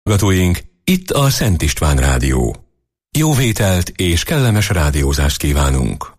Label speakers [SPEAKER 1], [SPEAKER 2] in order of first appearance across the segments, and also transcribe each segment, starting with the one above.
[SPEAKER 1] Hallgatóink, itt a Szent István Rádió. Jó vételt és kellemes rádiózást kívánunk!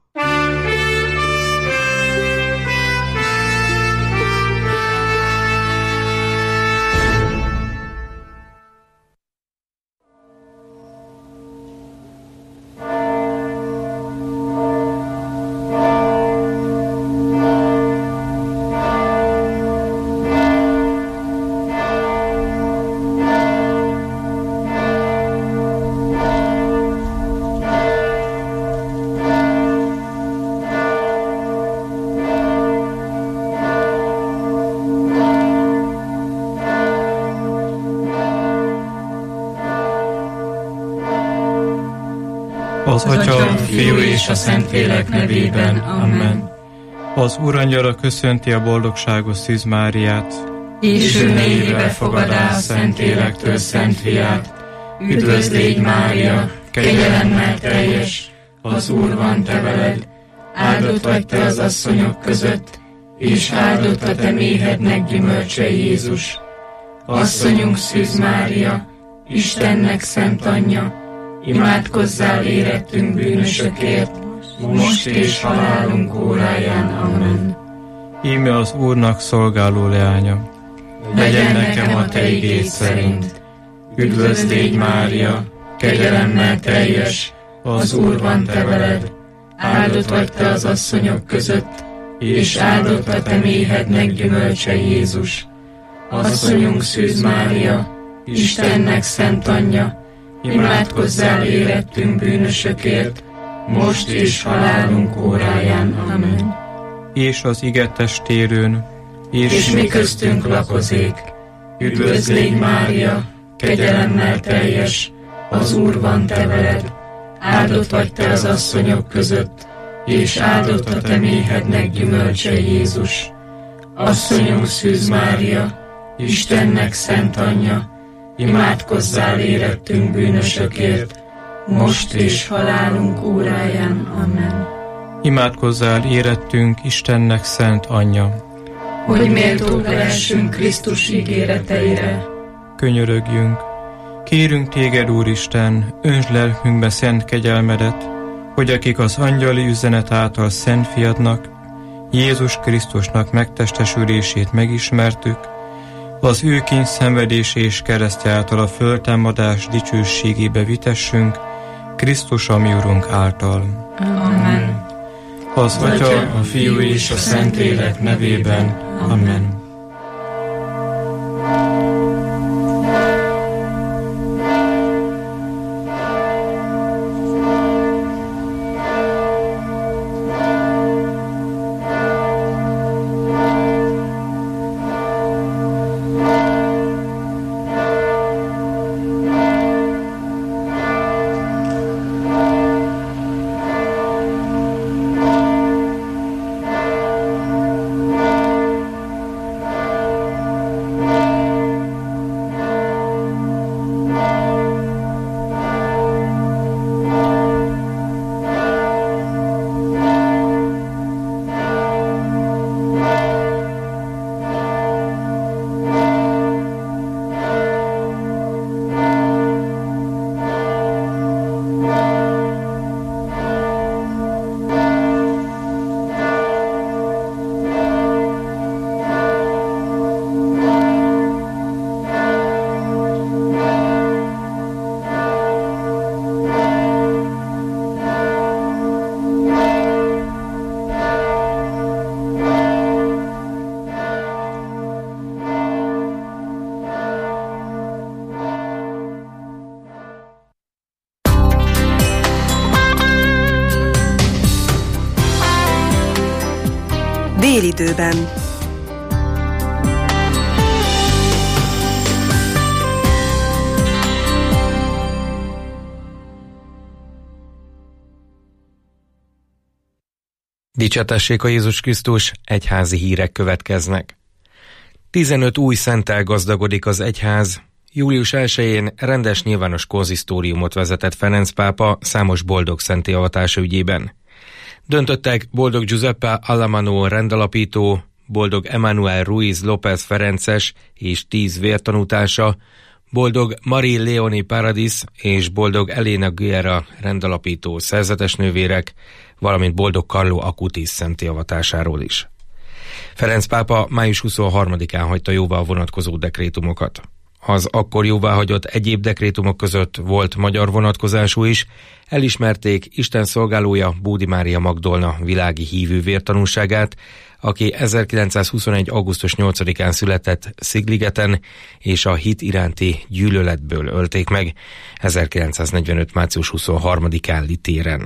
[SPEAKER 2] Az Atya, a Fiú és a Szentlélek nevében. Amen. Az Úrangyala köszönti a boldogságos Szűz Máriát, és ő mélyébe fogadá a Szentlélektől Szent Fiát. Üdvözl légy, Mária, kegyelemmel teljes, az Úr van te veled, áldott vagy te az asszonyok között, és áldott a te méhednek gyümölcse Jézus. Asszonyunk Szűz Mária, Istennek szent anyja, imádkozzál érettünk bűnösökért, most és halálunk óráján. Amen.
[SPEAKER 3] Íme az Úrnak szolgáló leánya.
[SPEAKER 2] Legyen nekem a te igéd szerint. Üdvözl légy, Mária, kegyelemmel teljes, az Úr van te veled, áldott vagy te az asszonyok között, és áldott a te méhednek gyümölcse Jézus. Asszonyunk Szűz Mária, Istennek szent anyja, imádkozzál érettünk bűnösökért, most és halálunk óráján. Amen.
[SPEAKER 3] És az ige testérőn,
[SPEAKER 2] és mi köztünk lakozék. Üdvözl légy, Mária, kegyelemmel teljes, az Úr van te veled, áldott vagy te az asszonyok között, és áldott a te méhednek gyümölcse Jézus. Asszonyunk Szűz Mária, Istennek szent anyja, imádkozzál érettünk bűnösökért, most és halálunk óráján. Amen.
[SPEAKER 3] Imádkozzál érettünk Istennek szent anyja,
[SPEAKER 2] hogy méltók lehessünk Krisztus ígéreteire.
[SPEAKER 3] Könyörögjünk! Kérünk téged, Úristen, öntsd lelkünkbe szent kegyelmedet, hogy akik az angyali üzenet által szent fiadnak, Jézus Krisztusnak megtestesülését megismertük, az ő kínzszenvedés és keresztje által a föltámadás dicsőségébe vitessünk, Krisztus a mi Urunk által.
[SPEAKER 2] Amen.
[SPEAKER 3] Az Atya, a Fiú és a Szentlélek nevében. Amen.
[SPEAKER 4] Délidőben.
[SPEAKER 5] Dicsértessék a Jézus Krisztus, egyházi hírek következnek. 15 új szenttel gazdagodik az egyház. Július 1-én rendes nyilvános konzisztóriumot vezetett Ferenc pápa számos boldog szentté avatása ügyében. Döntöttek Boldog Giuseppe Alamanó rendalapító, Boldog Emmanuel Ruiz López Ferences és 10 vértanútársa, boldog Marie Leonie Paradis és boldog Elena Guerra rendalapító szerzetes nővérek, valamint boldog Carlo Acutis szentélyeavatásáról is. Ferenc pápa május 23-án hagyta jóvá a vonatkozó dekrétumokat. Az akkor jóváhagyott egyéb dekrétumok között volt magyar vonatkozású is, elismerték Isten szolgálója Bódi Mária Magdolna világi hívő vértanúságát, aki 1921. augusztus 8-án született Szigligeten, és a hit iránti gyűlöletből ölték meg 1945. március 23-án Litéren.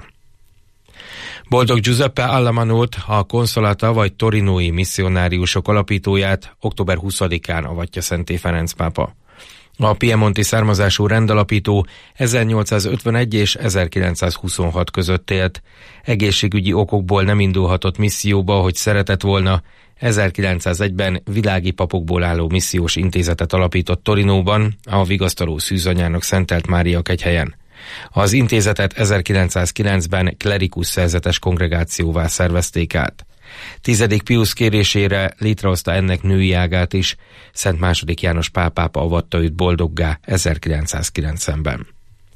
[SPEAKER 5] Boldog Giuseppe Allamanót, a Consolata vagy torinói misszionáriusok alapítóját október 20-án avatja szentté Ferenc pápa. A piemonti származású rendalapító 1851 és 1926 között élt. Egészségügyi okokból nem indulhatott misszióba, hogy szeretett volna. 1901-ben világi papokból álló missziós intézetet alapított Torinóban, a vigasztaló szűzanyának Szentelt Mária kegyhelyen. Az intézetet 1909-ben klerikus szerzetes kongregációvá szervezték át. 10. Piusz kérésére létrehozta ennek női ágát is, Szent II. János Pál pápa avatta őt boldoggá 1990-ben.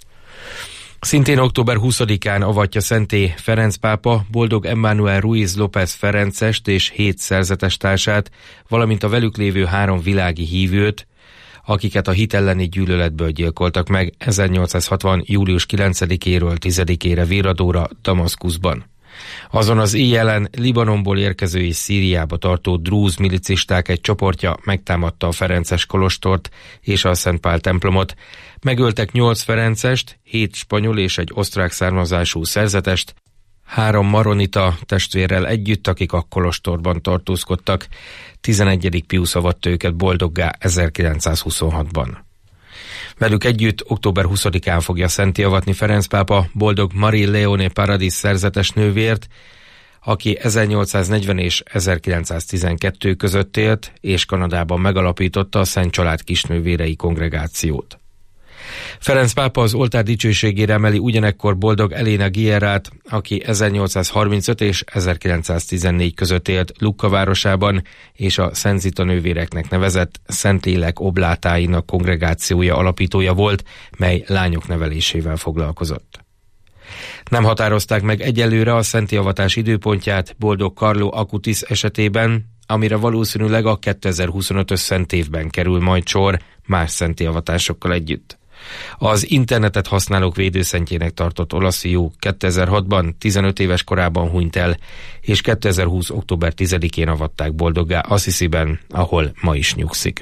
[SPEAKER 5] Szintén október 20-án avatja szentté Ferenc pápa boldog Emmanuel Ruiz López Ferencest és 7 szerzetes társát, valamint a velük lévő 3 világi hívőt, akiket a hit elleni gyűlöletből gyilkoltak meg 1860. július 9-éről 10-ére Véradóra, Damaszkuszban. Azon az éjjelen Libanonból érkező és Szíriába tartó drúz milicisták egy csoportja megtámadta a ferences kolostort és a Szent Pál templomot. Megöltek 8 ferencest, 7 spanyol és egy osztrák származású szerzetest, 3 maronita testvérrel együtt, akik a kolostorban tartózkodtak. 11. Piusz avatta őket boldoggá 1926-ban. Velük együtt október 20-án fogja szentté avatni Ferenc pápa boldog Marie Leonie Paradis szerzetes nővért, aki 1840 és 1912 között élt, és Kanadában megalapította a Szent Család kisnővérei kongregációt. Ferenc pápa az oltár dicsőségére emeli ugyanekkor boldog Elena Guerrát, aki 1835 és 1914 között élt Lucca városában, és a Szent Zita nővéreknek nevezett Szentlélek oblátáinak kongregációja alapítója volt, mely lányok nevelésével foglalkozott. Nem határozták meg egyelőre a szentélyavatás időpontját boldog Carlo Acutis esetében, amire valószínűleg a 2025-ös szentévben kerül majd sor más szentéllyavatásokkal együtt. Az internetet használók védőszentjének tartott olasz fiú 2006-ban 15 éves korában hunyt el, és 2020. október 10-én avatták boldoggá Assisiben, ahol ma is nyugszik.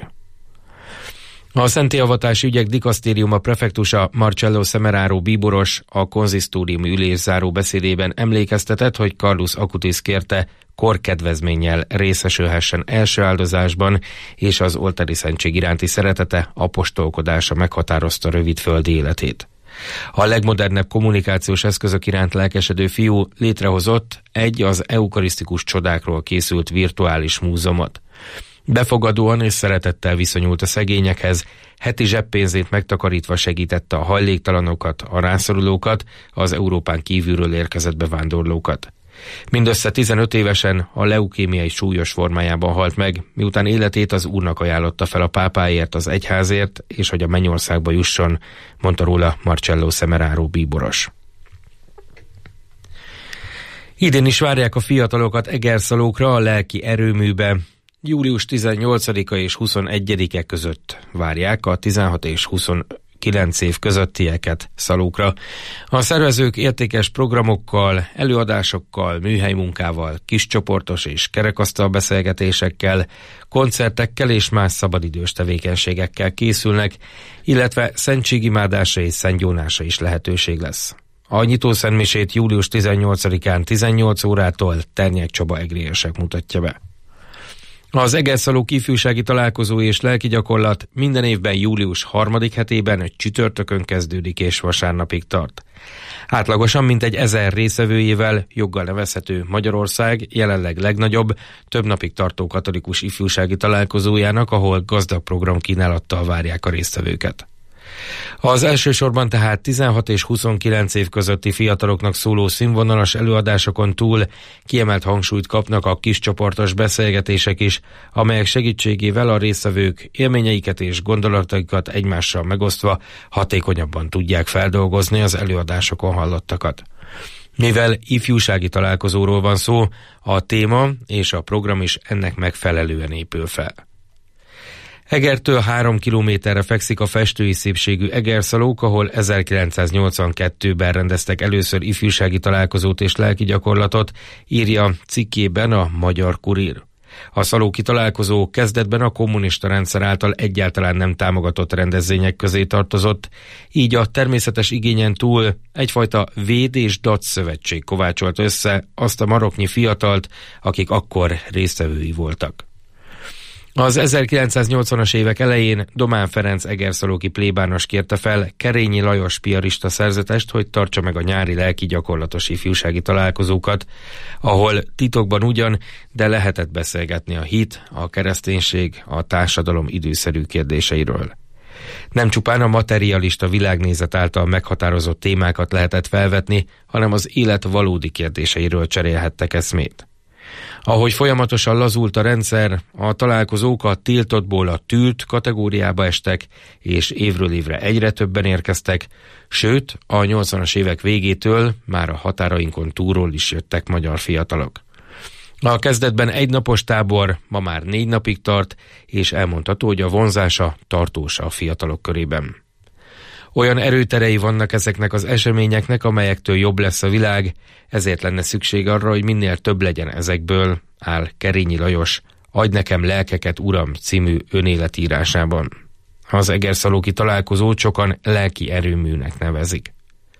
[SPEAKER 5] A szentéllyavatási ügyek dikasztériuma prefektusa Marcello Semeraro bíboros a konzisztóriumi ülés záró beszédében emlékeztetett, hogy Carlus Acutis kérte, korkedvezménnyel részesülhessen első áldozásban, és az oltári szentség iránti szeretete, apostolkodása meghatározta rövid földi életét. A legmodernebb kommunikációs eszközök iránt lelkesedő fiú létrehozott egy az eukarisztikus csodákról készült virtuális múzeumot. Befogadóan és szeretettel viszonyult a szegényekhez, heti zseppénzét megtakarítva segítette a hajléktalanokat, a rászorulókat, az Európán kívülről érkezett bevándorlókat. Mindössze 15 évesen a leukémiai súlyos formájában halt meg, miután életét az Úrnak ajánlotta fel a pápáért, az egyházért, és hogy a mennyországba jusson, mondta róla Marcello Semeraro bíboros. Idén is várják a fiatalokat Egerszalókra, a lelki erőműbe. Július 18-a és 21-e között várják a 16 és 29 év közöttieket Szalókra. A szervezők értékes programokkal, előadásokkal, műhelymunkával, kiscsoportos és kerekasztal beszélgetésekkel, koncertekkel és más szabadidős tevékenységekkel készülnek, illetve szentségimádásra és szentgyónásra is lehetőség lesz. A nyitószentmisét július 18-án 18 órától Ternyek Csaba egrélyesek mutatja be. Az Egerszalók ifjúsági találkozó és lelki gyakorlat minden évben július 3. hetében csütörtökön kezdődik és vasárnapig tart. Átlagosan mintegy 1000 részvevőjével joggal nevezhető Magyarország jelenleg legnagyobb, több napig tartó katolikus ifjúsági találkozójának, ahol gazdag programkínálattal várják a résztvevőket. Az elsősorban tehát 16 és 29 év közötti fiataloknak szóló színvonalas előadásokon túl kiemelt hangsúlyt kapnak a kiscsoportos beszélgetések is, amelyek segítségével a résztvevők élményeiket és gondolataikat egymással megosztva hatékonyabban tudják feldolgozni az előadásokon hallottakat. Mivel ifjúsági találkozóról van szó, a téma és a program is ennek megfelelően épül fel. Egertől 3 kilométerre fekszik a festői szépségű Egerszalók, ahol 1982-ben rendeztek először ifjúsági találkozót és lelki gyakorlatot, írja cikkében a Magyar Kurír. A szalóki találkozó kezdetben a kommunista rendszer által egyáltalán nem támogatott rendezvények közé tartozott, így a természetes igényen túl egyfajta véd- és dacszövetség kovácsolt össze azt a maroknyi fiatalt, akik akkor résztvevői voltak. Az 1980-as évek elején Domán Ferenc egerszalóki plébános kérte fel Kerényi Lajos piarista szerzetest, hogy tartsa meg a nyári lelki gyakorlatos ifjúsági találkozókat, ahol titokban ugyan, de lehetett beszélgetni a hit, a kereszténység, a társadalom időszerű kérdéseiről. Nem csupán a materialista világnézet által meghatározott témákat lehetett felvetni, hanem az élet valódi kérdéseiről cserélhettek eszmét. Ahogy folyamatosan lazult a rendszer, a találkozók a tiltottból a tűrt kategóriába estek, és évről évre egyre többen érkeztek, sőt, a 80-as évek végétől már a határainkon túlról is jöttek magyar fiatalok. A kezdetben egynapos tábor ma már 4 napig tart, és elmondható, hogy a vonzása tartós a fiatalok körében. Olyan erőterei vannak ezeknek az eseményeknek, amelyektől jobb lesz a világ, ezért lenne szükség arra, hogy minél több legyen ezekből, áll Kerényi Lajos Adj nekem lelkeket, Uram című önéletírásában. Az egerszalóki találkozót sokan lelki erőműnek nevezik.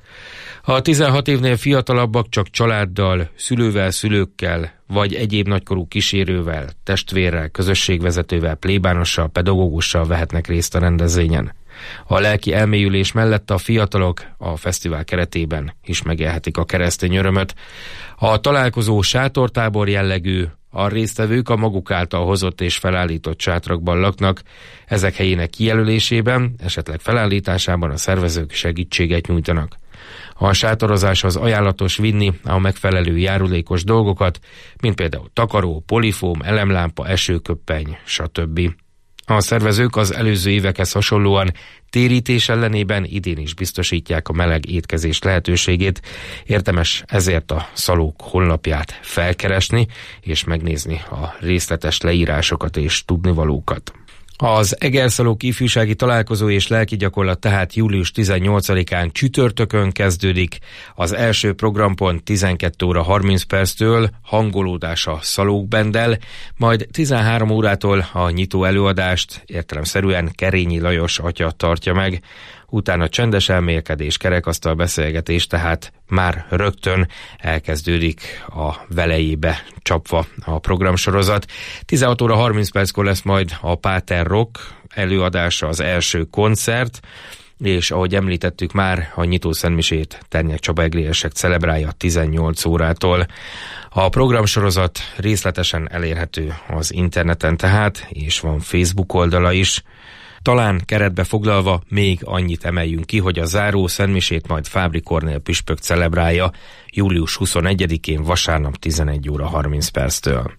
[SPEAKER 5] A 16 évnél fiatalabbak csak családdal, szülővel, szülőkkel, vagy egyéb nagykorú kísérővel, testvérrel, közösségvezetővel, plébánossal, pedagógussal vehetnek részt a rendezvényen. A lelki elmélyülés mellett a fiatalok a fesztivál keretében is megélhetik a keresztény örömöt. A találkozó sátortábor jellegű, a résztvevők a maguk által hozott és felállított sátrakban laknak, ezek helyének kijelölésében, esetleg felállításában a szervezők segítséget nyújtanak. A sátorozáshoz ajánlatos vinni a megfelelő járulékos dolgokat, mint például takaró, polifóm, elemlámpa, esőköppeny, stb. A szervezők az előző évekhez hasonlóan térítés ellenében idén is biztosítják a meleg étkezés lehetőségét, érdemes ezért a szalók honlapját felkeresni és megnézni a részletes leírásokat és tudnivalókat. Az Egerszalók ifjúsági találkozó és lelki gyakorlat tehát július 18-án csütörtökön kezdődik. Az első programpont 12 óra 30 perctől hangolódás a Szalókbenddel, majd 13 órától a nyitó előadást értelemszerűen Kerényi Lajos atya tartja meg. Utána csendes elmélkedés, kerekasztal beszélgetés, tehát már rögtön elkezdődik a velejébe csapva a programsorozat. 16 óra 30 perckor lesz majd a Páter Rock előadása, az első koncert, és ahogy említettük már, a nyitó szentmisét Ternyek Csaba egrélyesek celebrálja 18 órától. A programsorozat részletesen elérhető az interneten tehát, és van Facebook oldala is. Talán keretbe foglalva még annyit emeljünk ki, hogy a záró szentmisét majd Fábry Kornél püspök celebrálja július 21-én vasárnap 11 óra 30 perctől.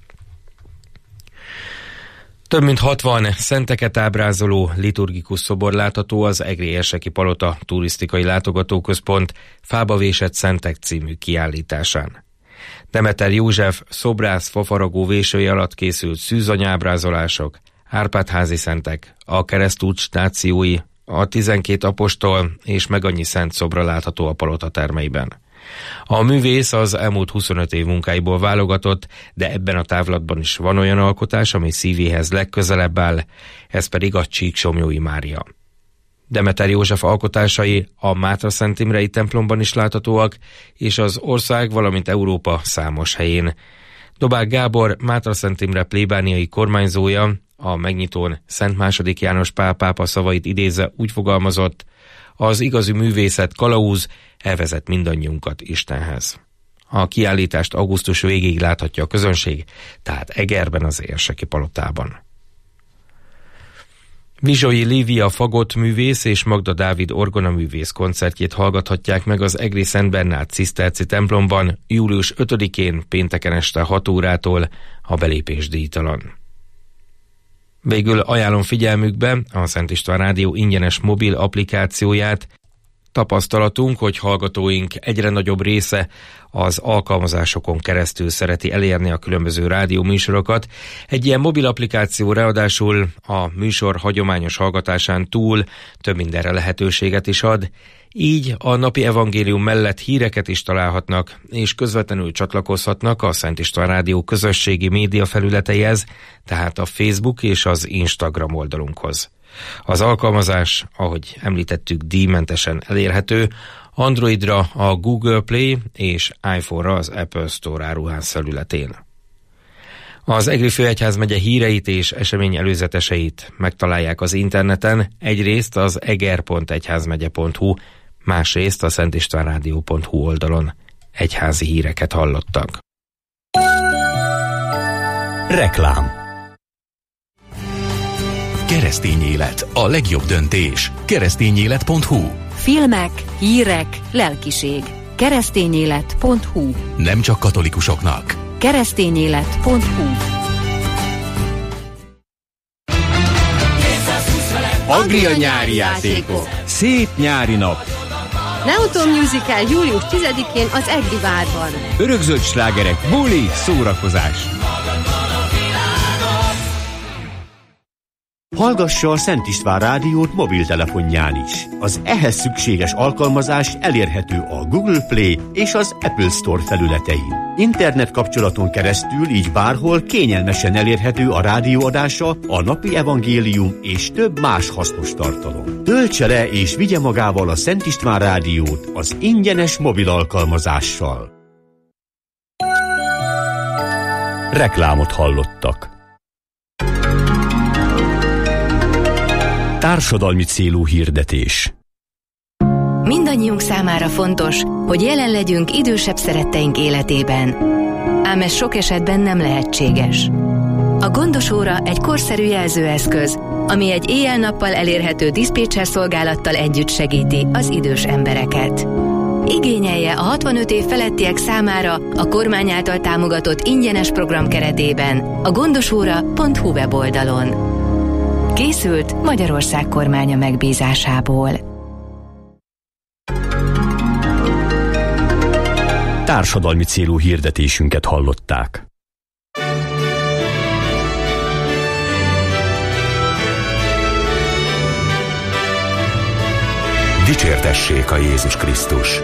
[SPEAKER 5] Több mint 60 szenteket ábrázoló liturgikus szobor látható az Egrélyeseki Palota turisztikai látogatóközpont Fába vésett szentek című kiállításán. Demeter József szobrász fafaragó vésője alatt készült szűzanyábrázolások, Árpád-házi szentek, a keresztút stációi, a 12 apostol és meg annyi szent szobra látható a palota termeiben. A művész az elmúlt 25 év munkáiból válogatott, de ebben a távlatban is van olyan alkotás, ami szívéhez legközelebb áll, ez pedig a Csíksomlyói Mária. Demeter József alkotásai a Mátra-Szent Imrei templomban is láthatóak, és az ország, valamint Európa számos helyén. Dobák Gábor, Mátra-Szent Imre plébániai kormányzója a megnyitón Szent II. János Pál pápa szavait idézve úgy fogalmazott: az igazi művészet kalauz, elvezet mindannyiunkat Istenhez. A kiállítást augusztus végéig láthatja a közönség, tehát Egerben az Érseki Palotában. Vizsai Lívia fagottművész és Magda Dávid orgonaművész koncertjét hallgathatják meg az Egri Szent Bernát ciszterci templomban július 5-én pénteken este 6 órától, a belépés díjtalan. Végül ajánlom figyelmükbe a Szent István Rádió ingyenes mobil applikációját. Tapasztalatunk, hogy hallgatóink egyre nagyobb része az alkalmazásokon keresztül szereti elérni a különböző rádióműsorokat. Egy ilyen mobil applikáció ráadásul a műsor hagyományos hallgatásán túl több mindenre lehetőséget is ad. Így a napi evangélium mellett híreket is találhatnak, és közvetlenül csatlakozhatnak a Szent István Rádió közösségi média felületeihez, tehát a Facebook és az Instagram oldalunkhoz. Az alkalmazás, ahogy említettük, díjmentesen elérhető, Androidra a Google Play és iPhone-ra az Apple Store áruház felületén. Az Egri Főegyházmegye híreit és esemény előzeteseit megtalálják az interneten, egyrészt az eger.egyházmegye.hu, másrészt a szentistvánradio.hu oldalon. Egyházi híreket hallottak.
[SPEAKER 1] Reklám. Keresztény élet, a legjobb döntés. Keresztényélet.hu.
[SPEAKER 4] Filmek, hírek, lelkiség. Keresztényélet.hu.
[SPEAKER 1] Nem csak katolikusoknak.
[SPEAKER 4] Keresztényélet.hu.
[SPEAKER 6] Agria nyári játékok. Szép nyári nap.
[SPEAKER 7] Nautó Musical július 10-én az Egri várban.
[SPEAKER 6] Örökzöld slágerek, buli, szórakozás. Hallgassa a Szent István Rádiót mobiltelefonján is. Az ehhez szükséges alkalmazás elérhető a Google Play és az Apple Store felületein. Internet kapcsolaton keresztül így bárhol kényelmesen elérhető a rádióadása, a napi evangélium és több más hasznos tartalom. Töltse le és vigye magával a Szent István Rádiót az ingyenes mobil alkalmazással. Reklámot hallottak. Társadalmi célú hirdetés.
[SPEAKER 4] Mindannyiunk számára fontos, hogy jelen legyünk idősebb szeretteink életében. Ám ez sok esetben nem lehetséges. A gondos óra egy korszerű jelzőeszköz, ami egy éjjel-nappal elérhető diszpécser szolgálattal együtt segíti az idős embereket. Igényelje a 65 év felettiek számára a kormány által támogatott ingyenes program keretében a gondosóra.hu weboldalon. Készült Magyarország kormánya megbízásából.
[SPEAKER 6] Társadalmi célú hirdetésünket hallották.
[SPEAKER 1] Dicsértessék a Jézus Krisztus!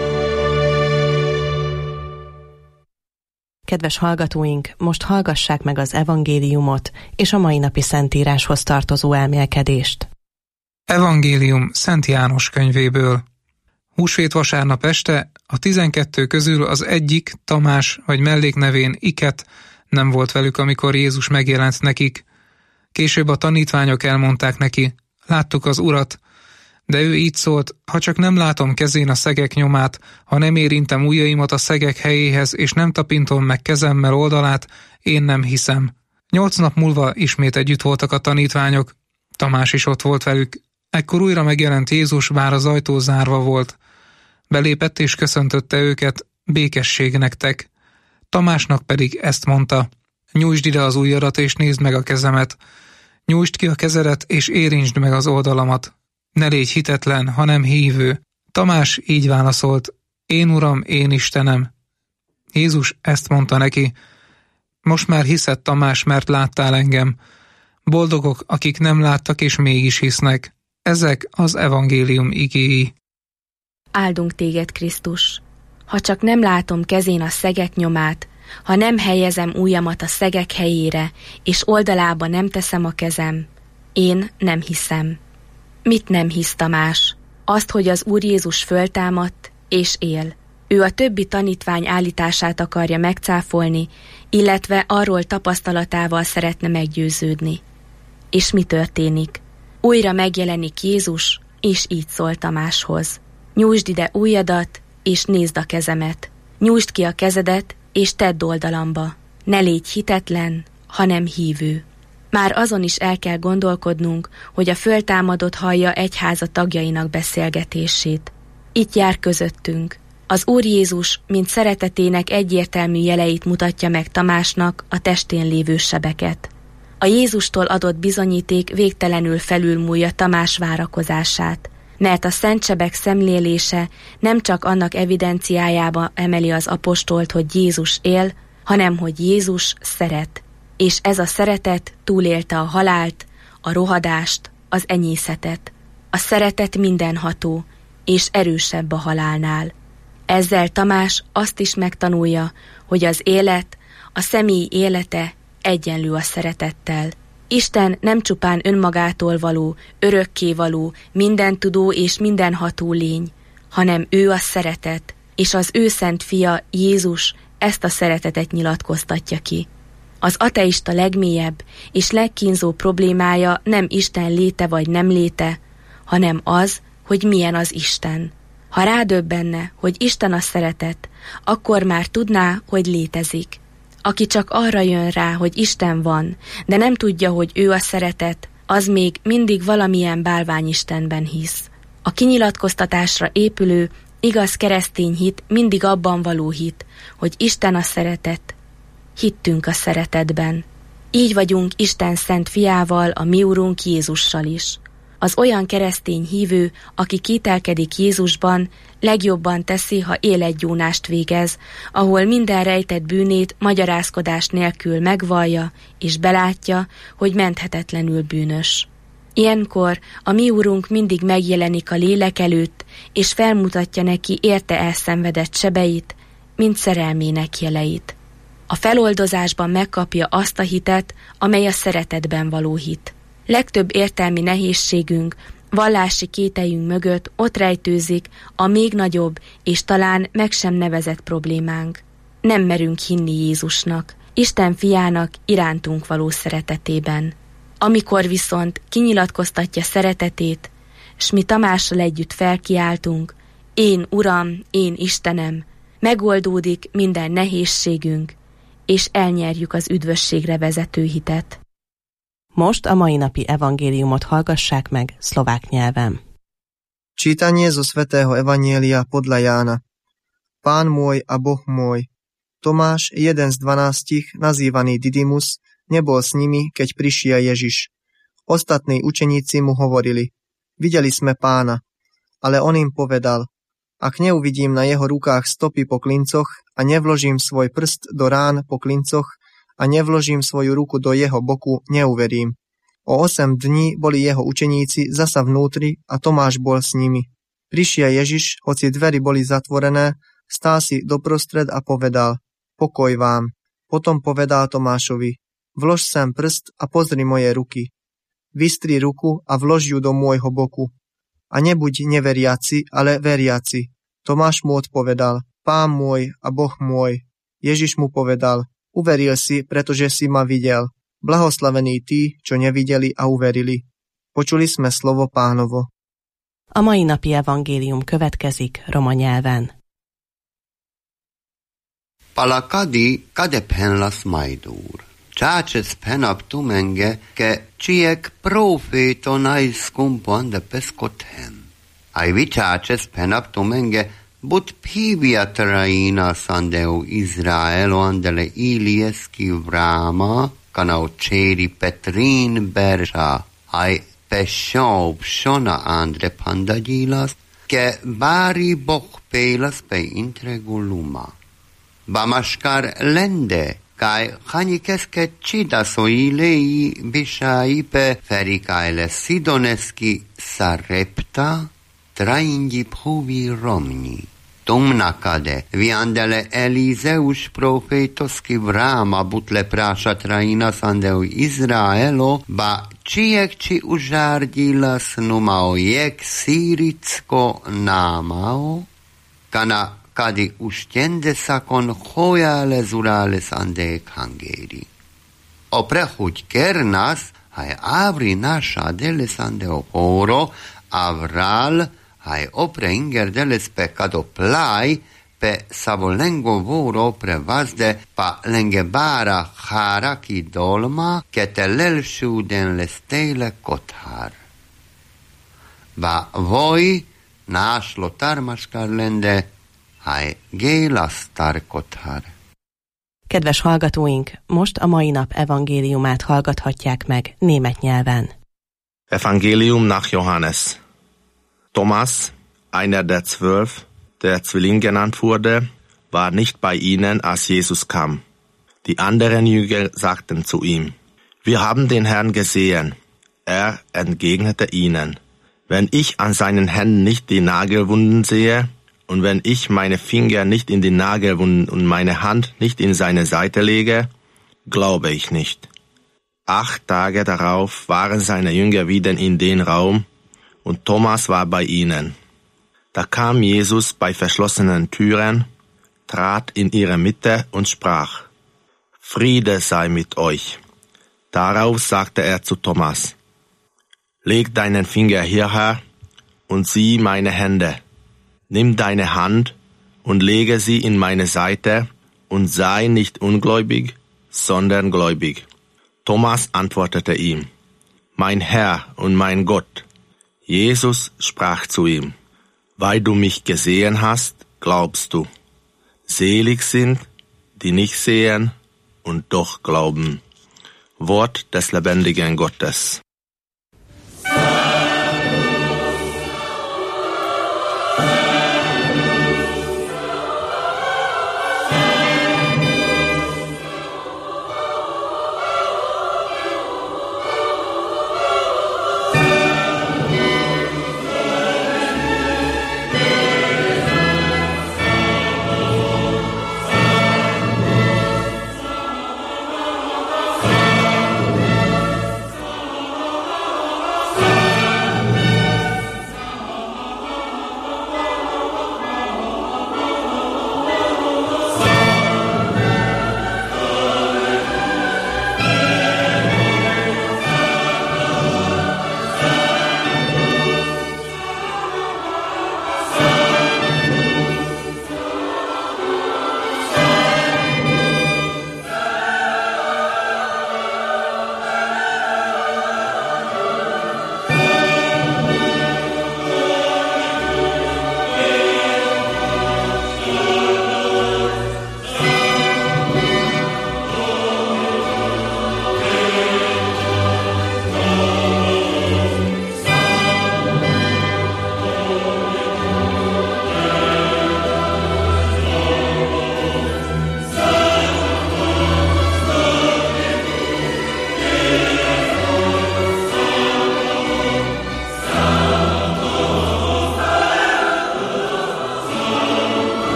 [SPEAKER 8] Kedves hallgatóink, most hallgassák meg az evangéliumot és a mai napi szentíráshoz tartozó elmélkedést.
[SPEAKER 2] Evangélium Szent János könyvéből. Húsvét vasárnap este a 12 közül az egyik, Tamás vagy melléknevén Iket nem volt velük, amikor Jézus megjelent nekik. Később a tanítványok elmondták neki, láttuk az Urat, de ő így szólt, ha csak nem látom kezén a szegek nyomát, ha nem érintem ujjaimat a szegek helyéhez, és nem tapintom meg kezemmel oldalát, én nem hiszem. 8 nap múlva ismét együtt voltak a tanítványok, Tamás is ott volt velük. Ekkor újra megjelent Jézus, bár az ajtó zárva volt. Belépett és köszöntötte őket, békesség nektek. Tamásnak pedig ezt mondta, nyújtsd ide az ujjadat és nézd meg a kezemet. Nyújtsd ki a kezedet és érintsd meg az oldalamat. Ne légy hitetlen, hanem hívő. Tamás így válaszolt, én Uram, én Istenem. Jézus ezt mondta neki, most már hiszed, Tamás, mert láttál engem. Boldogok, akik nem láttak és mégis hisznek. Ezek az evangélium igéi.
[SPEAKER 9] Áldunk téged, Krisztus! Ha csak nem látom kezén a szegek nyomát, ha nem helyezem ujjamat a szegek helyére, és oldalába nem teszem a kezem, én nem hiszem. Mit nem hisz Tamás? Azt, hogy az Úr Jézus föltámadt és él. Ő a többi tanítvány állítását akarja megcáfolni, illetve arról tapasztalatával szeretne meggyőződni. És mi történik? Újra megjelenik Jézus, és így szól Tamáshoz. Nyújtsd ide ujjadat, és nézd a kezemet. Nyújtsd ki a kezedet, és tedd oldalamba. Ne légy hitetlen, hanem hívő. Már azon is el kell gondolkodnunk, hogy a föltámadott hallja egyháza tagjainak beszélgetését. Itt jár közöttünk. Az Úr Jézus, mint szeretetének egyértelmű jeleit mutatja meg Tamásnak a testén lévő sebeket. A Jézustól adott bizonyíték végtelenül felülmúlja Tamás várakozását, mert a szent sebek szemlélése nem csak annak evidenciájába emeli az apostolt, hogy Jézus él, hanem hogy Jézus szeret, és ez a szeretet túlélte a halált, a rohadást, az enyészetet. A szeretet mindenható, és erősebb a halálnál. Ezzel Tamás azt is megtanulja, hogy az élet, a személy élete egyenlő a szeretettel. Isten nem csupán önmagától való, örökkévaló, mindentudó és mindenható lény, hanem ő a szeretet, és az ő szent fia, Jézus ezt a szeretetet nyilatkoztatja ki. Az ateista legmélyebb és legkínzó problémája nem Isten léte vagy nem léte, hanem az, hogy milyen az Isten. Ha rádöbbenne, hogy Isten a szeretet, akkor már tudná, hogy létezik. Aki csak arra jön rá, hogy Isten van, de nem tudja, hogy ő a szeretet, az még mindig valamilyen bálványistenben hisz. A kinyilatkoztatásra épülő, igaz keresztény hit mindig abban való hit, hogy Isten a szeretet. Hittünk a szeretetben. Így vagyunk Isten szent fiával, a mi Urunk Jézussal is. Az olyan keresztény hívő, aki kételkedik Jézusban, legjobban teszi, ha életgyónást végez, ahol minden rejtett bűnét magyarázkodás nélkül megvallja, és belátja, hogy menthetetlenül bűnös. Ilyenkor a mi Urunk mindig megjelenik a lélek előtt, és felmutatja neki érte elszenvedett sebeit, mint szerelmének jeleit. A feloldozásban megkapja azt a hitet, amely a szeretetben való hit. Legtöbb értelmi nehézségünk, vallási kételyünk mögött ott rejtőzik a még nagyobb és talán meg sem nevezett problémánk. Nem merünk hinni Jézusnak, Isten fiának irántunk való szeretetében. Amikor viszont kinyilatkoztatja szeretetét, s mi Tamással együtt felkiáltunk, én Uram, én Istenem, megoldódik minden nehézségünk, és elnyerjük az üdvösségre vezető hitet.
[SPEAKER 8] Most a mai napi evangéliumot hallgassák meg szlovák nyelven.
[SPEAKER 10] Čítanie zo svätého evanjelia podľa Jána. Pán môj a Boh môj. Tomáš, jeden z 12, nazývaný Didymus, nebol s nimi, keď prišiel Ježiš. Ostatní učeníci mu hovorili, videli sme Pána, ale on im povedal, ak neuvidím na jeho rukách stopy po klincoch a nevložím svoj prst do rán po klincoch a nevložím svoju ruku do jeho boku, neuverím. O 8 dní boli jeho učeníci zasa vnútri a Tomáš bol s nimi. Prišiel Ježiš, hoci dvery boli zatvorené, stál si doprostred a povedal, pokoj vám. Potom povedal Tomášovi, vlož sem prst a pozri moje ruky. Vystri ruku a vlož ju do môjho boku. A nebuď neveriaci, ale veriaci. Tomáš mu odpovedal, Pán môj a Boh môj. Ježiš mu povedal, uveril si, pretože si ma videl. Blahoslavení tí, čo nevideli a uverili. Počuli sme slovo Pánovo.
[SPEAKER 8] A mai napi evangélium következik roma nyelven.
[SPEAKER 11] Palakadi kadephen las majdur. Csácses penap tumenge ke csiek profétonai skumpan de peszkothen. Aj vicsácses penap tumenge but piviatraina sandeu Izraelo andele ilieski vrama kanau cséri Petrin berža. Aj peshaub shona andre pandagyilas ke bári boh pélas pe intreguluma. Bamaskar lende kai chanikeske cidasoi lei bishai pe ferikaile sidoneski sarepta traingi phuvi romni. Tumnakade viandele Elizeus profetoski vrama butle prasha traina sandeu Izraelo ba cijek ci užardilas numao jek siritsko namao kana kadi uštjende sakon hojale zurales andek hangeri. Oprehuć kernas haj avri naša deles andeo oro avral haj opre inger deles pecado plai pe savolengo voro prevazde pa lengebara haraki dolma ke te lelsuden lestele kothar. Va voi náslo tarmaskar lende, hai gélasztar kothar.
[SPEAKER 8] Kedves hallgatóink, most a mai nap evangéliumát hallgathatják meg német nyelven.
[SPEAKER 12] Evangelium nach Johannes. Thomas, einer der 12, der Zwilling genannt wurde, war nicht bei ihnen, als Jesus kam. Die anderen Jünger sagten zu ihm: Wir haben den Herrn gesehen. Er entgegnete ihnen: Wenn ich an seinen Händen nicht die Nagelwunden sehe, und wenn ich meine Finger nicht in die Nagelwunden und meine Hand nicht in seine Seite lege, glaube ich nicht. 8 Tage darauf waren seine Jünger wieder in den Raum, und Thomas war bei ihnen. Da kam Jesus bei verschlossenen Türen, trat in ihre Mitte und sprach: Friede sei mit euch. Darauf sagte er zu Thomas: Leg deinen Finger hierher und sieh meine Hände. Nimm deine Hand und lege sie in meine Seite und sei nicht ungläubig, sondern gläubig. Thomas antwortete ihm: Mein Herr und mein Gott. Jesus sprach zu ihm: Weil du mich gesehen hast, glaubst du. Selig sind, die nicht sehen und doch glauben. Wort des lebendigen Gottes.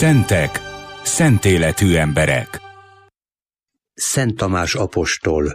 [SPEAKER 1] Szentek, szent életű emberek.
[SPEAKER 13] Szent Tamás apostol.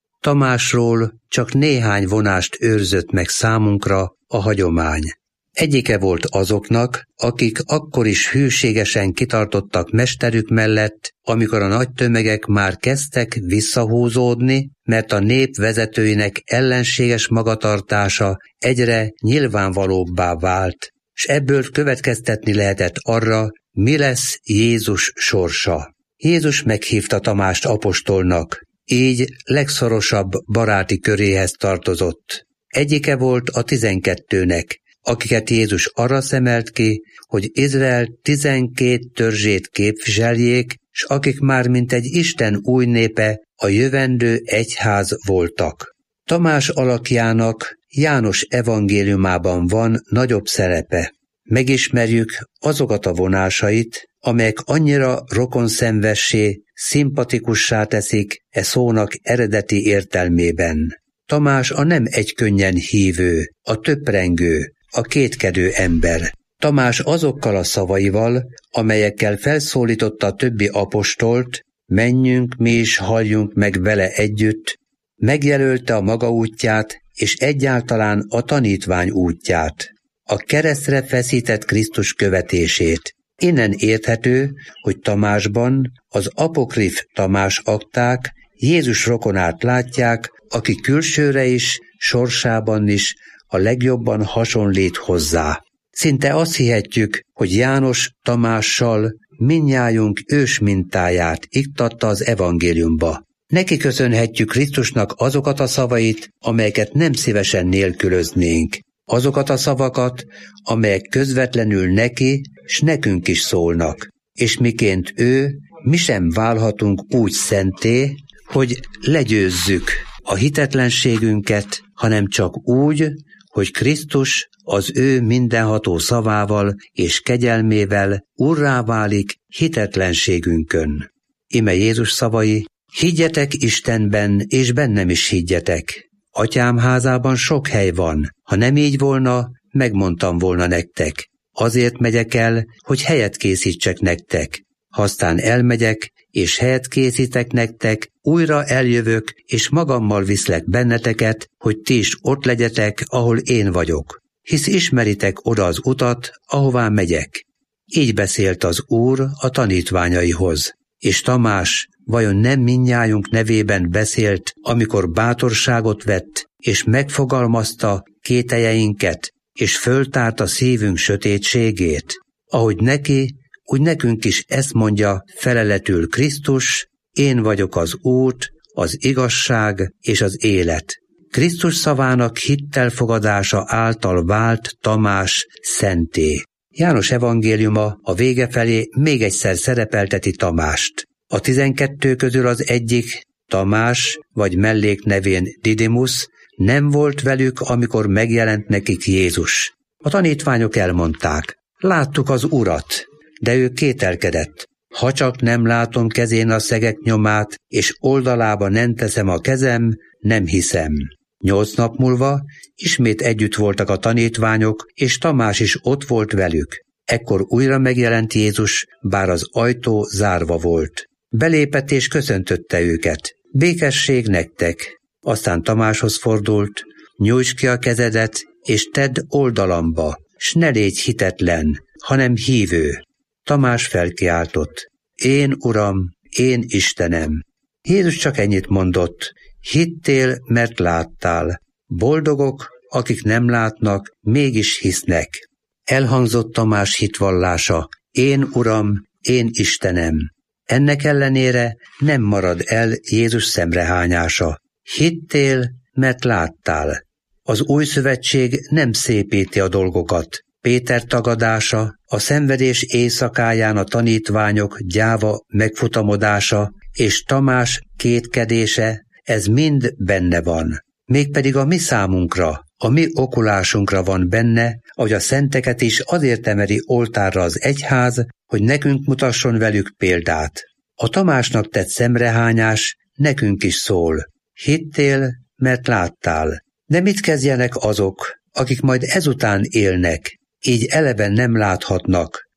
[SPEAKER 13] Tamásról csak néhány vonást őrzött meg számunkra a hagyomány. Egyike volt azoknak, akik akkor is hűségesen kitartottak mesterük mellett, amikor a nagy tömegek már kezdtek visszahúzódni, mert a nép vezetőinek ellenséges magatartása egyre nyilvánvalóbbá vált, s ebből következtetni lehetett arra, mi lesz Jézus sorsa. Jézus meghívta Tamást apostolnak, így legszorosabb baráti köréhez tartozott. Egyike volt a 12-nek, akiket Jézus arra szemelt ki, hogy Izrael 12 törzsét képviseljék, s akik már mint egy Isten új népe, a jövendő egyház voltak. Tamás alakjának János evangéliumában van nagyobb szerepe. Megismerjük azokat a vonásait, amelyek annyira rokonszenvessé, szimpatikussá teszik e szónak eredeti értelmében. Tamás a nem egykönnyen hívő, a töprengő, a kétkedő ember. Tamás azokkal a szavaival, amelyekkel felszólította a többi apostolt, menjünk mi is halljunk meg vele együtt, megjelölte a maga útját, és egyáltalán a tanítvány útját, a keresztre feszített Krisztus követését. Innen érthető, hogy Tamásban az apokrif Tamás akták Jézus rokonát látják, aki külsőre is, sorsában is a legjobban hasonlít hozzá. Szinte azt hihetjük, hogy János Tamással mindnyájunk ős mintáját iktatta az evangéliumba. Neki köszönhetjük Krisztusnak azokat a szavait, amelyeket nem szívesen nélkülöznénk. Azokat a szavakat, amelyek közvetlenül neki, s nekünk is szólnak. És miként ő, mi sem válhatunk úgy szenté, hogy legyőzzük a hitetlenségünket, hanem csak úgy, hogy Krisztus az ő mindenható szavával és kegyelmével urrá válik hitetlenségünkön. Ime Jézus szavai, higgyetek Istenben, és bennem is higgyetek. Atyám házában sok hely van, ha nem így volna, megmondtam volna nektek. Azért megyek el, hogy helyet készítsek nektek. Ha aztán elmegyek, és helyet készítek nektek, újra eljövök, és magammal viszlek benneteket, hogy ti is ott legyetek, ahol én vagyok. Hisz ismeritek oda az utat, ahová megyek. Így beszélt az Úr a tanítványaihoz. És Tamás vajon nem mindnyájunk nevében beszélt, amikor bátorságot vett, és megfogalmazta kételyeinket, és föltárta szívünk sötétségét? Ahogy neki, úgy nekünk is ezt mondja feleletül Krisztus, én vagyok az út, az igazság és az élet. Krisztus szavának hittel fogadása által vált Tamás szenté. János evangéliuma a vége felé még egyszer szerepelteti Tamást. A 12 közül az egyik, Tamás, vagy melléknevén Didimus, nem volt velük, amikor megjelent nekik Jézus. A tanítványok elmondták, láttuk az Urat, de ő kételkedett. Ha csak nem látom kezén a szegek nyomát, és oldalába nem teszem a kezem, nem hiszem. 8 nap múlva ismét együtt voltak a tanítványok, és Tamás is ott volt velük. Ekkor újra megjelent Jézus, bár az ajtó zárva volt. Belépett és köszöntötte őket. Békesség nektek! Aztán Tamáshoz fordult, nyújtsd ki a kezedet, és tedd oldalamba, s ne légy hitetlen, hanem hívő. Tamás felkiáltott, én Uram, én Istenem. Jézus csak ennyit mondott, hittél, mert láttál. Boldogok, akik nem látnak, mégis hisznek. Elhangzott Tamás hitvallása, én Uram, én Istenem. Ennek ellenére nem marad el Jézus szemrehányása. Hittél, mert láttál. Az új szövetség nem szépíti a dolgokat. Péter tagadása, a szenvedés éjszakáján a tanítványok gyáva megfutamodása és Tamás kétkedése, ez mind benne van. Mégpedig a mi számunkra, a mi okulásunkra van benne, ahogy a szenteket is azért emeli oltárra az egyház, hogy nekünk mutasson velük példát. A Tamásnak tett szemrehányás nekünk is szól. Hittél, mert láttál. De mit kezdjenek azok, akik majd ezután élnek, így eleve nem láthatnak,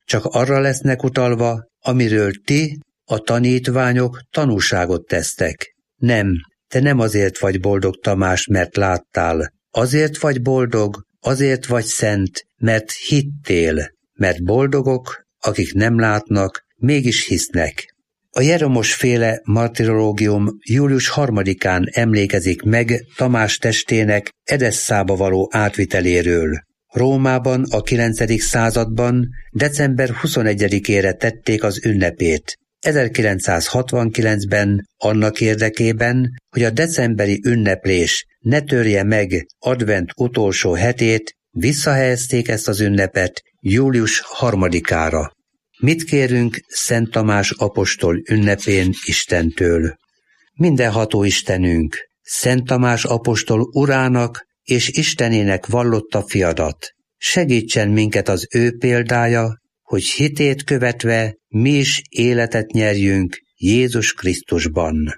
[SPEAKER 13] csak arra lesznek utalva, amiről ti, a tanítványok tanúságot tesztek. Nem, te nem azért vagy boldog, Tamás, mert láttál. Azért vagy boldog, azért vagy szent, mert hittél. Mert boldogok, akik nem látnak, mégis hisznek. A Jeromos féle martirológium július 3-án emlékezik meg Tamás testének Edesszába való átviteléről. Rómában a 9. században december 21-ére tették az ünnepét. 1969-ben annak érdekében, hogy a decemberi ünneplés ne törje meg advent utolsó hetét, visszahelyezték ezt az ünnepet július 3-ára. Mit kérünk Szent Tamás apostol ünnepén Istentől? Mindenható Istenünk, Szent Tamás apostol urának és Istenének vallotta fiadat. Segítsen minket az ő példája, hogy hitét követve mi is életet nyerjünk Jézus Krisztusban.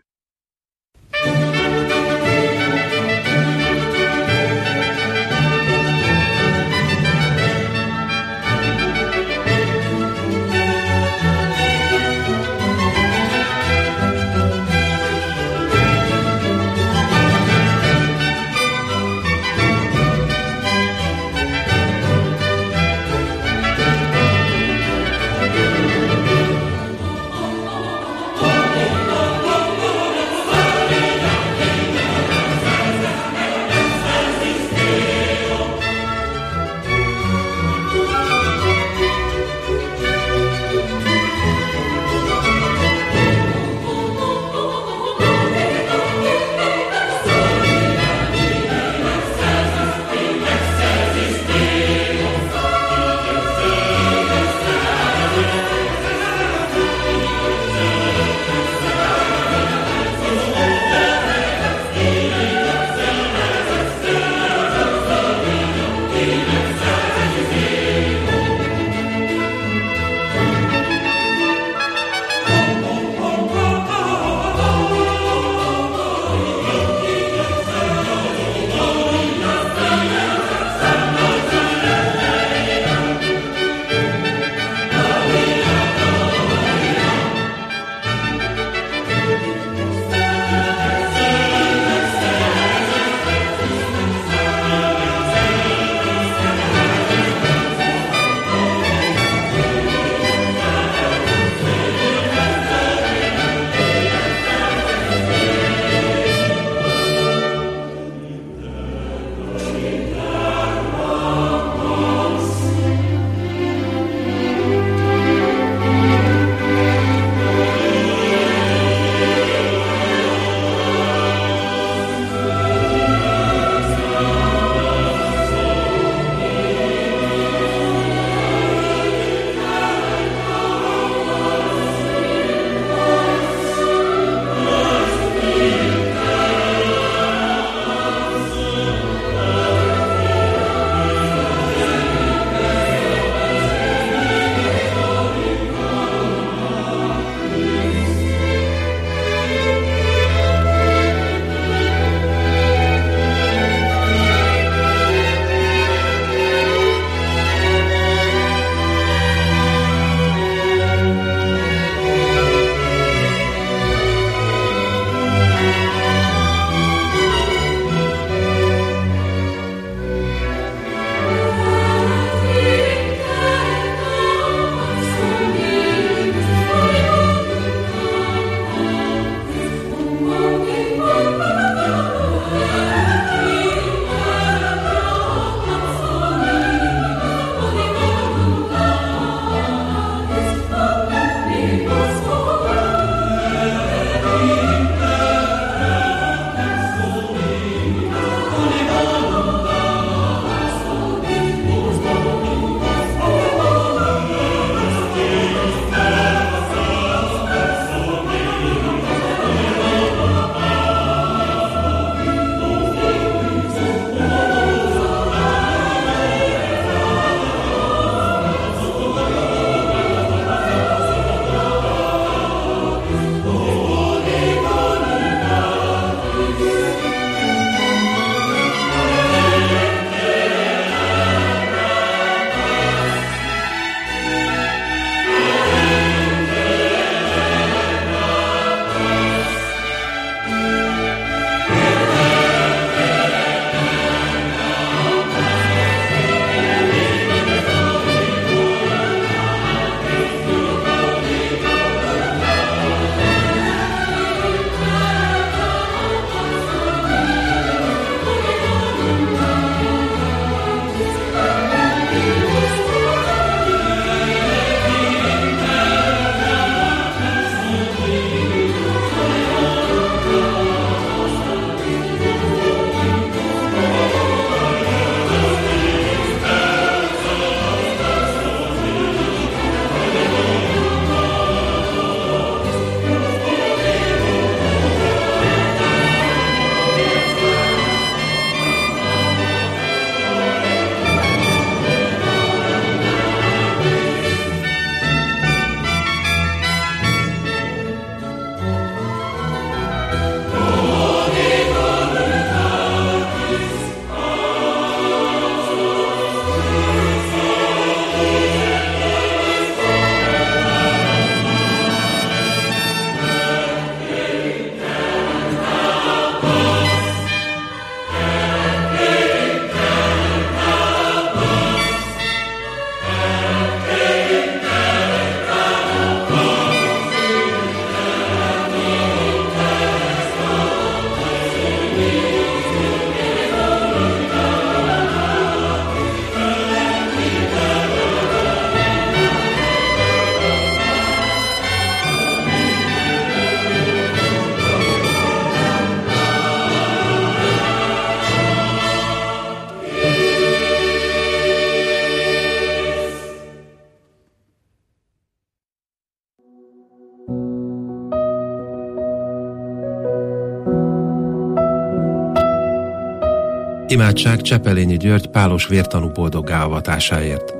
[SPEAKER 14] Imádság Csepelényi György pálos vértanú boldoggá avatásáért.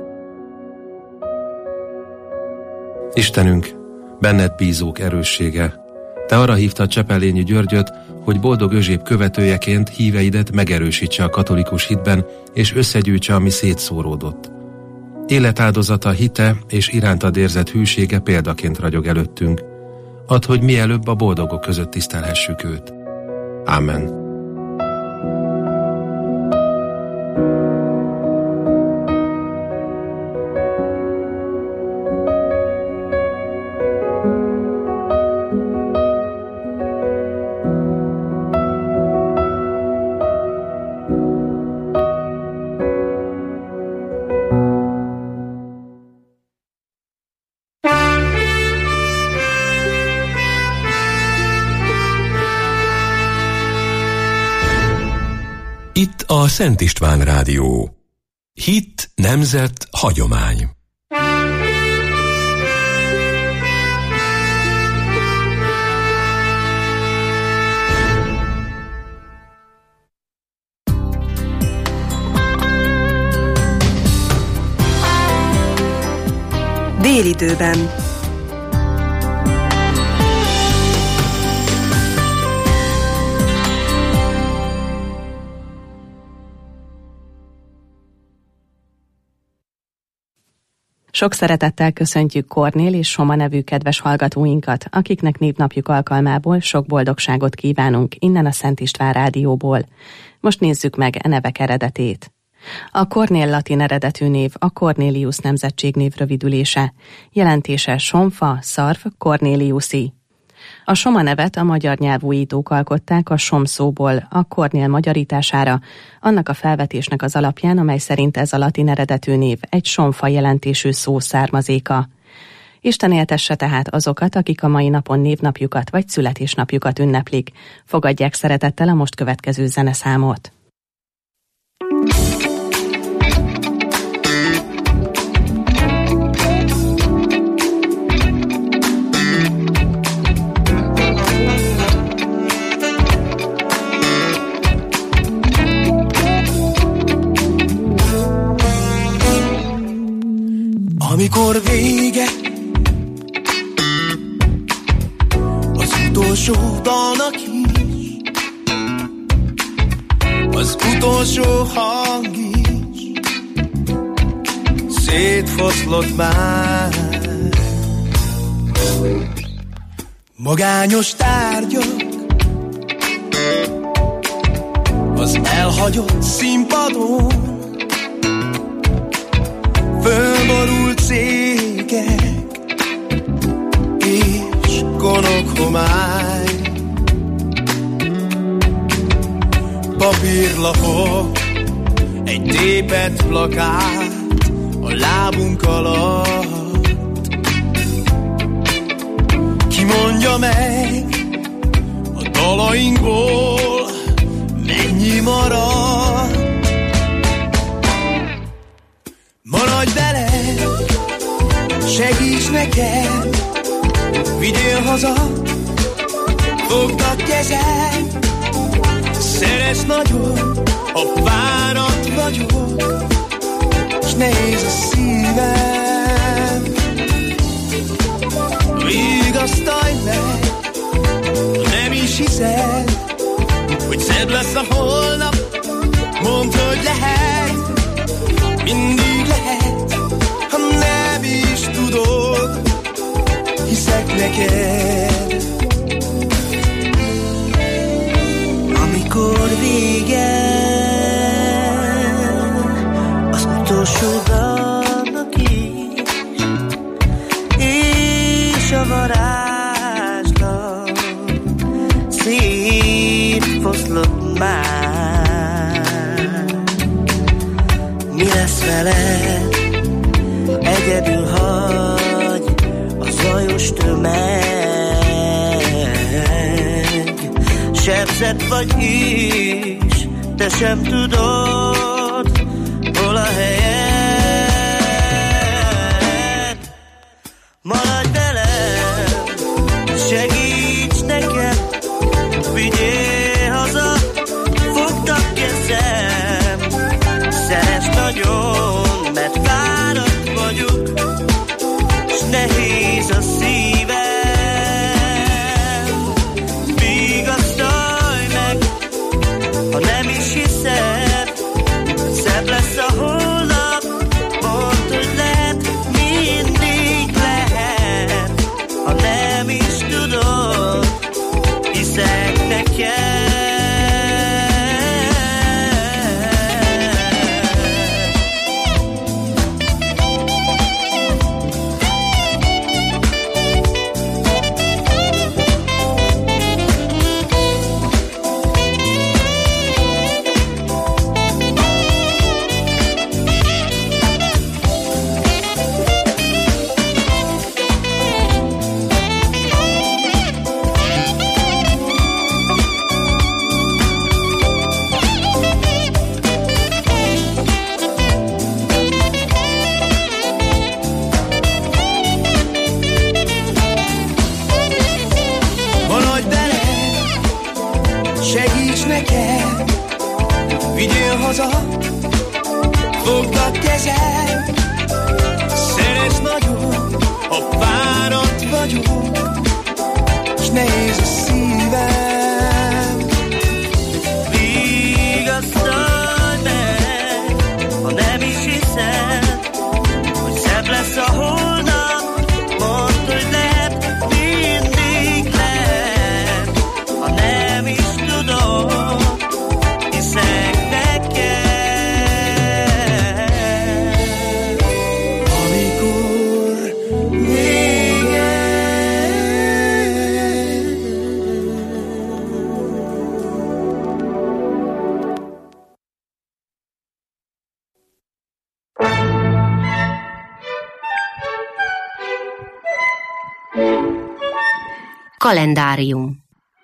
[SPEAKER 14] Istenünk, benned bízók erőssége, te arra hívtad Csepelényi Györgyöt, hogy Boldog Özséb követőjeként híveidet megerősítse a katolikus hitben, és összegyűjtse, ami szétszóródott. Életáldozata, hite és irántad érzett hűsége példaként ragyog előttünk. Add, hogy mielőbb a boldogok között tisztelhessük őt. Ámen.
[SPEAKER 1] Itt a Szent István Rádió. Hit, nemzet, hagyomány.
[SPEAKER 15] Délidőben.
[SPEAKER 8] Sok szeretettel köszöntjük Kornél és Soma nevű kedves hallgatóinkat, akiknek névnapjuk alkalmából sok boldogságot kívánunk innen a Szent István Rádióból. Most nézzük meg e nevek eredetét. A Kornél latin eredetű név a Cornelius nemzetségnév rövidülése, jelentése somfa, szarv, Corneliusi. A Soma nevet a magyar nyelvújítók alkották a som szóból a Kornél magyarítására, annak a felvetésnek az alapján, amely szerint ez a latin eredetű név egy somfa jelentésű szó származéka. Isten éltesse tehát azokat, akik a mai napon névnapjukat vagy születésnapjukat ünneplik. Fogadják szeretettel a most következő zeneszámot.
[SPEAKER 16] Amikor vége az utolsó dalnak is, az utolsó hang is szétfoszlott már. Magányos tárgyak az elhagyott színpadon, fölborult székek és gonok homály, papírlapok, egy tépett plakát a lábunk alatt. Ki mondja meg a dalainkból mennyi maradt? Maradj velem, segíts nekem, vigyél haza, fogd a kezem, szeress nagyon, ha fáradt vagyok, s nehéz a szívem. Vigasztalj meg, ha nem is hiszed, hogy szebb lesz a holnap, mondd, hogy lehet, mindig lehet, ha nem is tudod, hiszek neked. Amikor vége az utolsó dalnak is, és a varázslat szétfoszlott már, mi lesz veled? Egyedül hagy a zajos tömeg. Sebzett vagy is, te sem tudod, hol a helyed. Maradj velem, segíts nekem, vigyél haza, fogd a kezem, nagyon, mert fáradt vagyok, s nehéz a szívem. Vigasztalj meg, ha nem is hiszed, szebb lesz a holnap, mondd, hogy lehet, mindig lehet, ha nem is tudod, hiszek neked. Vigyél haza, fogd a kezed, szeresd nagyon, ha fáradt vagyok, s nehéz a szívem. Vigasztalj meg, ha nem is hiszed, hogy szebb lesz a holnap, mondd, hogy lehet, mindig lehet, ha nem is tudod, hiszek.
[SPEAKER 4] Kalendárium.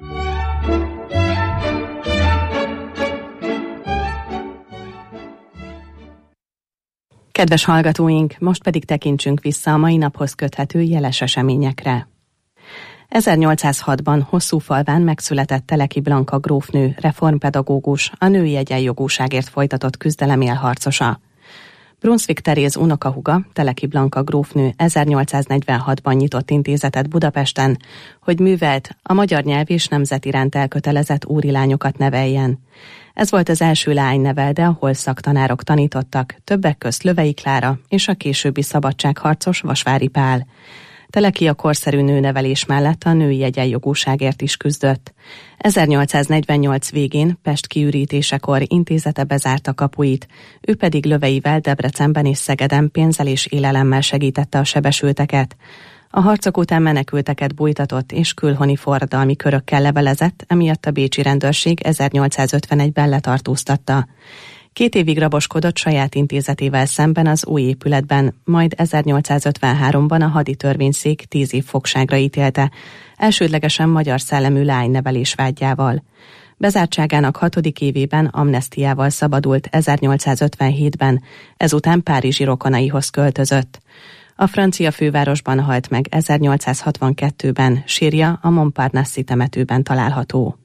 [SPEAKER 8] Kedves hallgatóink, most pedig tekintsünk vissza a mai naphoz köthető jeles eseményekre. 1806-ban Hosszúfalván megszületett Teleki Blanka grófnő, reformpedagógus, a női egyenjogúságért folytatott küzdelem élharcosa. Brunswick Teréz unokahúga, Teleki Blanka grófnő 1846-ban nyitott intézetet Budapesten, hogy művelt, a magyar nyelv és nemzet iránt elkötelezett úrilányokat neveljen. Ez volt az első leánynevelde, ahol szaktanárok tanítottak, többek közt Lövei Klára és a későbbi szabadságharcos Vasvári Pál. Teleki a korszerű nőnevelés mellett a női egyenjogúságért is küzdött. 1848 végén Pest kiürítésekor intézete bezárta kapuit, ő pedig Löveivel Debrecenben és Szegeden pénzzel és élelemmel segítette a sebesülteket. A harcok után menekülteket bújtatott és külhoni forradalmi körökkel levelezett, emiatt a bécsi rendőrség 1851-ben letartóztatta. 2 évig raboskodott saját intézetével szemben az új épületben, majd 1853-ban a hadi törvényszék 10 év fogságra ítélte, elsődlegesen magyar szellemű leánynevelés vádjával. Bezártságának 6. évében amnesztiával szabadult 1857-ben, ezután párizsi rokonaihoz költözött. A francia fővárosban halt meg 1862-ben, sírja a Montparnasse-i temetőben található.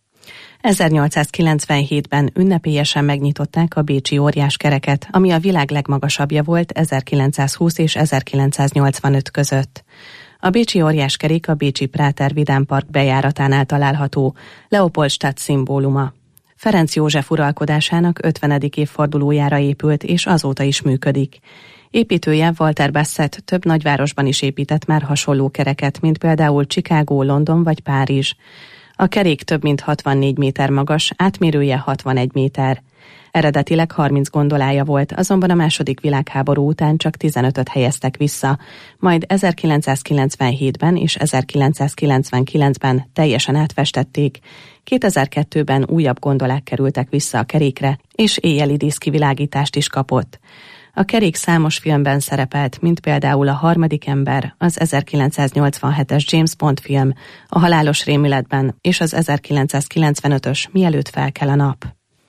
[SPEAKER 8] 1897-ben ünnepélyesen megnyitották a bécsi óriáskereket, ami a világ legmagasabbja volt 1920 és 1985 között. A bécsi óriáskerék a bécsi Práter Vidám Park bejáratánál található, Leopoldstadt szimbóluma. Ferenc József uralkodásának 50. évfordulójára épült, és azóta is működik. Építője Walter Bassett több nagyvárosban is épített már hasonló kereket, mint például Chicago, London vagy Párizs. A kerék több mint 64 méter magas, átmérője 61 méter. Eredetileg 30 gondolája volt, azonban a II. Világháború után csak 15-öt helyeztek vissza, majd 1997-ben és 1999-ben teljesen átfestették. 2002-ben újabb gondolák kerültek vissza a kerékre, és éjjeli díszkivilágítást is kapott. A kerék számos filmben szerepelt, mint például A harmadik ember, az 1987-es James Bond film, A halálos rémületben és az 1995-ös Mielőtt felkel a nap.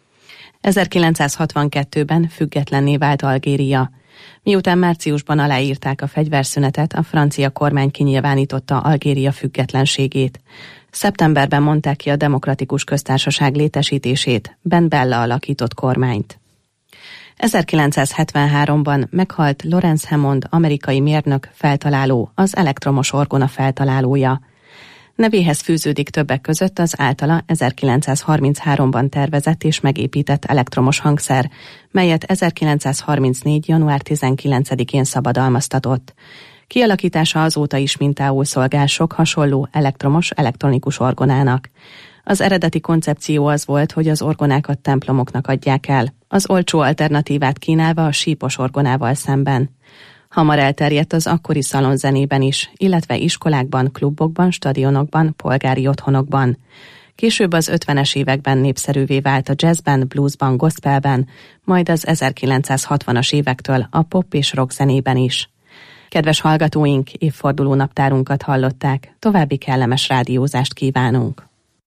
[SPEAKER 8] 1962-ben függetlenné vált Algéria. Miután márciusban aláírták a fegyverszünetet, a francia kormány kinyilvánította Algéria függetlenségét. Szeptemberben mondták ki a Demokratikus Köztársaság létesítését, Ben Bella alakított kormányt. 1973-ban meghalt Lawrence Hammond, amerikai mérnök, feltaláló, az elektromos orgona feltalálója. Nevéhez fűződik többek között az általa 1933-ban tervezett és megépített elektromos hangszer, melyet 1934. január 19-én szabadalmaztatott. Kialakítása azóta is mintául szolgál sok hasonló elektronikus orgonának. Az eredeti koncepció az volt, hogy az orgonákat templomoknak adják el, az olcsó alternatívát kínálva a sípos orgonával szemben. Hamar elterjedt az akkori szalonzenében is, illetve iskolákban, klubokban, stadionokban, polgári otthonokban. Később az 50-es években népszerűvé vált a jazzben, bluesban, gospelben, majd az 1960-as évektől a pop és rock zenében is. Kedves hallgatóink, évforduló naptárunkat hallották, további kellemes rádiózást kívánunk!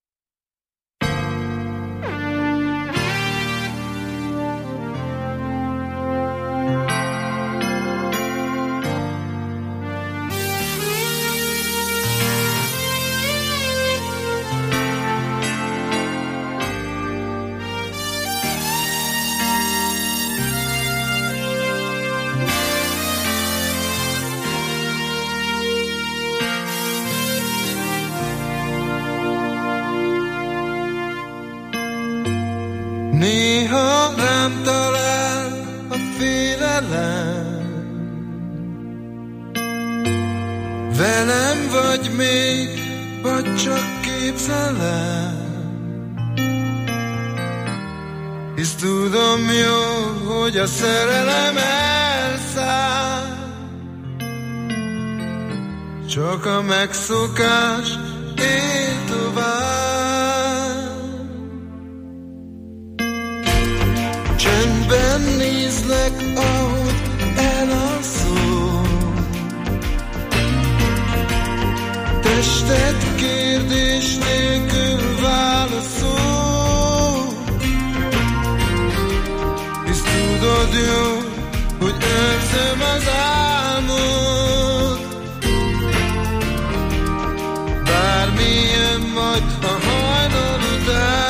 [SPEAKER 15] Néha rám talál a félelem, velem vagy még, vagy csak képzelem. Hisz tudom jó, hogy a szerelem elszáll, csak a megszokás él tovább. Csendben nézlek, ahogy elalszol, tested kérdés nélkül válaszol. Hisz tudod jó, hogy őrzöm az álmod, bármilyen vagy a hajnal után.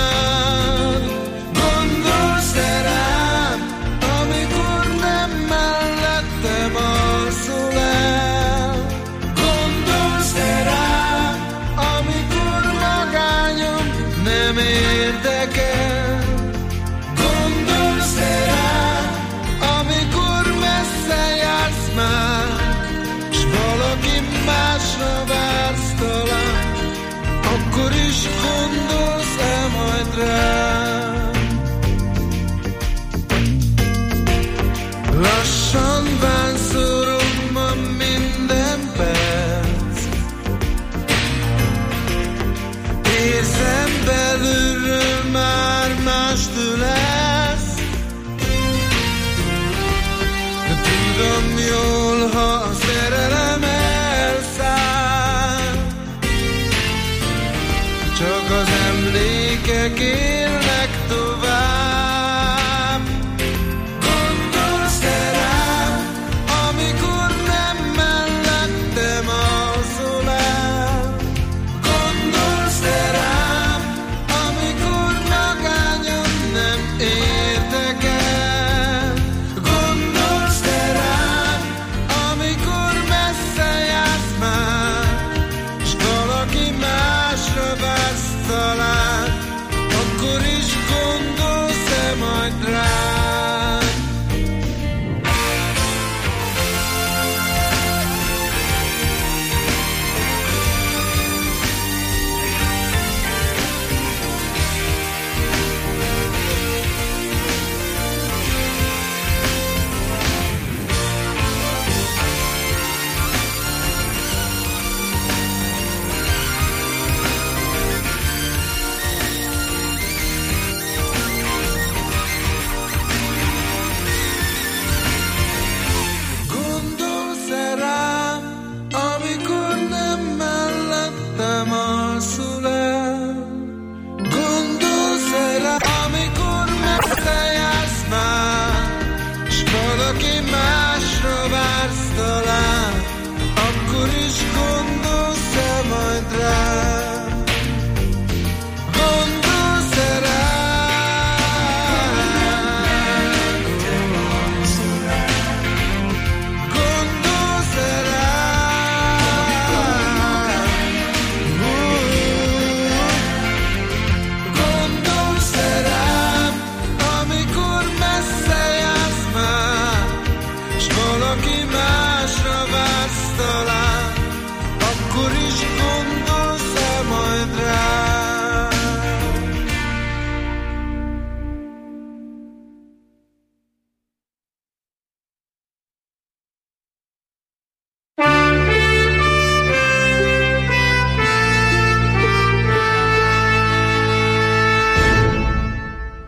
[SPEAKER 15] Akkor is gondolsz-e majd rám? Lassan vánszorom ma minden perc, érzem belülről már mástől lesz. De tudom jól, ha a szerelem elszáll, csak az emlékek élnek tovább. Gondolsz-e rám,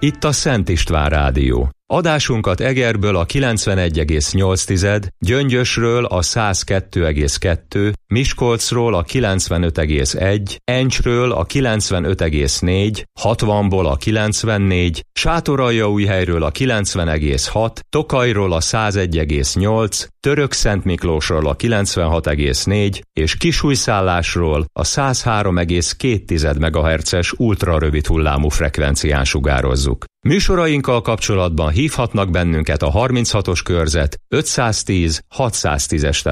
[SPEAKER 1] Itt a Szent István Rádió. Adásunkat Egerből a 91,8, Gyöngyösről a 102,2, Miskolcról a 95,1, Encsről a 95,4, 60-ból a 94, Sátoraljaújhelyről a 90,6, Tokajról a 101,8, Törökszentmiklósról a 96,4 és Kisújszállásról a 103,2 MHz-es ultrarövid hullámú frekvencián sugározzuk. Műsorainkkal kapcsolatban hívhatnak bennünket a 36-os körzet 510 610-es